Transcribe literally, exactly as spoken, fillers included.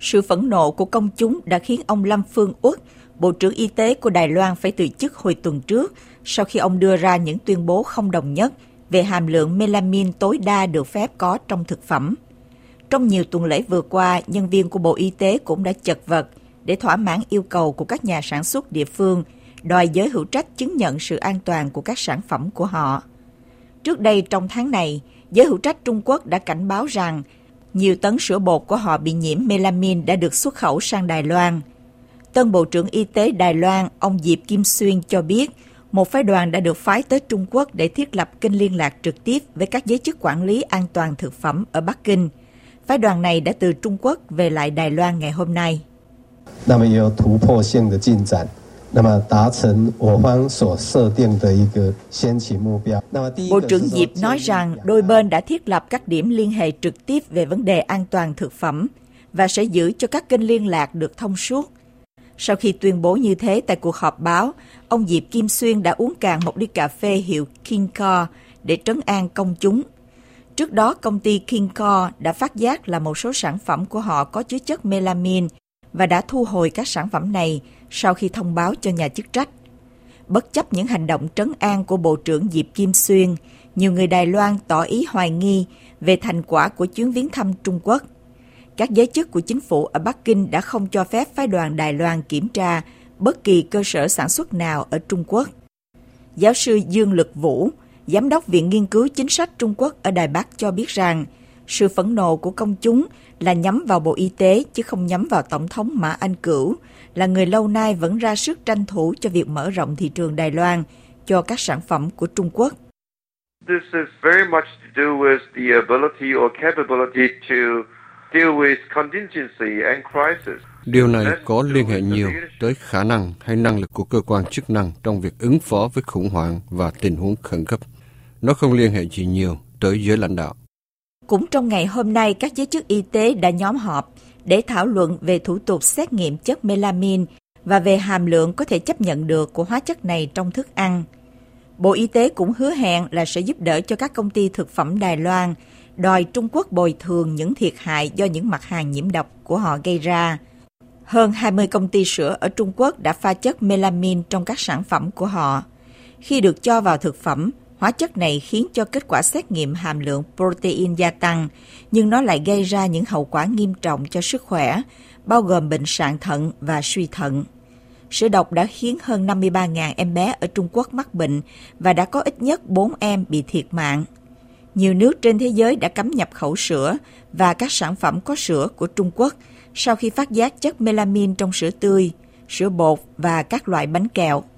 Sự phẫn nộ của công chúng đã khiến ông Lâm Phương Uất, Bộ trưởng Y tế của Đài Loan phải từ chức hồi tuần trước sau khi ông đưa ra những tuyên bố không đồng nhất về hàm lượng melamine tối đa được phép có trong thực phẩm. Trong nhiều tuần lễ vừa qua, nhân viên của Bộ Y tế cũng đã chật vật để thỏa mãn yêu cầu của các nhà sản xuất địa phương, đòi giới hữu trách chứng nhận sự an toàn của các sản phẩm của họ. Trước đây trong tháng này, giới hữu trách Trung Quốc đã cảnh báo rằng nhiều tấn sữa bột của họ bị nhiễm melamine đã được xuất khẩu sang Đài Loan. Tân Bộ trưởng Y tế Đài Loan, ông Diệp Kim Xuyên cho biết, một phái đoàn đã được phái tới Trung Quốc để thiết lập kênh liên lạc trực tiếp với các giới chức quản lý an toàn thực phẩm ở Bắc Kinh. Phái đoàn này đã từ Trung Quốc về lại Đài Loan ngày hôm nay. Bộ trưởng Diệp nói rằng đôi bên đã thiết lập các điểm liên hệ trực tiếp về vấn đề an toàn thực phẩm và sẽ giữ cho các kênh liên lạc được thông suốt. Sau khi tuyên bố như thế tại cuộc họp báo, ông Diệp Kim Xuyên đã uống cạn một ly cà phê hiệu King Co để trấn an công chúng. Trước đó, công ty King Co đã phát giác là một số sản phẩm của họ có chứa chất melamine và đã thu hồi các sản phẩm này sau khi thông báo cho nhà chức trách. Bất chấp những hành động trấn an của Bộ trưởng Diệp Kim Xuyên, nhiều người Đài Loan tỏ ý hoài nghi về thành quả của chuyến viếng thăm Trung Quốc. Các giới chức của chính phủ ở Bắc Kinh đã không cho phép phái đoàn Đài Loan kiểm tra bất kỳ cơ sở sản xuất nào ở Trung Quốc. Giáo sư Dương Lực Vũ, Giám đốc Viện Nghiên cứu Chính sách Trung Quốc ở Đài Bắc cho biết rằng sự phẫn nộ của công chúng là nhắm vào Bộ Y tế chứ không nhắm vào Tổng thống Mã Anh Cửu, là người lâu nay vẫn ra sức tranh thủ cho việc mở rộng thị trường Đài Loan cho các sản phẩm của Trung Quốc. This is very much to do with the ability or capability to deal with contingency and crisis. Điều này có liên hệ nhiều tới khả năng hay năng lực của cơ quan chức năng trong việc ứng phó với khủng hoảng và tình huống khẩn cấp. Nó không liên hệ gì nhiều tới giới lãnh đạo. Cũng trong ngày hôm nay, các giới chức y tế đã nhóm họp để thảo luận về thủ tục xét nghiệm chất melamine và về hàm lượng có thể chấp nhận được của hóa chất này trong thức ăn. Bộ Y tế cũng hứa hẹn là sẽ giúp đỡ cho các công ty thực phẩm Đài Loan, đòi Trung Quốc bồi thường những thiệt hại do những mặt hàng nhiễm độc của họ gây ra. Hơn hai mươi công ty sữa ở Trung Quốc đã pha chất melamine trong các sản phẩm của họ. Khi được cho vào thực phẩm, hóa chất này khiến cho kết quả xét nghiệm hàm lượng protein gia tăng, nhưng nó lại gây ra những hậu quả nghiêm trọng cho sức khỏe, bao gồm bệnh sạn thận và suy thận. Sữa độc đã khiến hơn năm mươi ba nghìn em bé ở Trung Quốc mắc bệnh và đã có ít nhất bốn em bị thiệt mạng. Nhiều nước trên thế giới đã cấm nhập khẩu sữa và các sản phẩm có sữa của Trung Quốc sau khi phát giác chất melamine trong sữa tươi, sữa bột và các loại bánh kẹo.